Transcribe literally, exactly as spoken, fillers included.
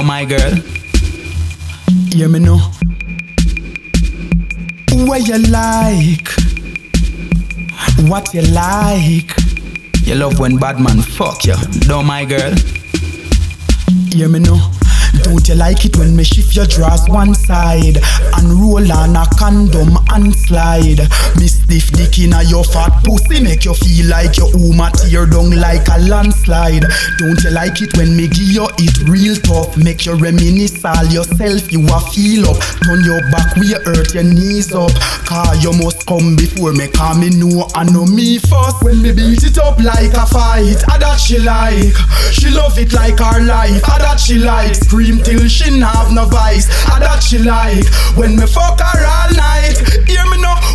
my girl. Hear me now. What you like? What you like? You love when bad man fuck you, don't my girl? Hear me now. Don't you like it when me shift your drawers one side and roll on a condom and slide? Me stiff dick inna your fat pussy make you feel like your woman tear down like a landslide. Don't you like it when me give you it real tough? Make you reminisce all yourself, you a feel up. Turn your back where you hurt your knees up. Cause you must come before me, cause me know I know me first. When me beat it up like a fight, I that she like. She love it like her life, I that she like. Scream till she have no voice, I that she like. When me fuck her all night, hear me now.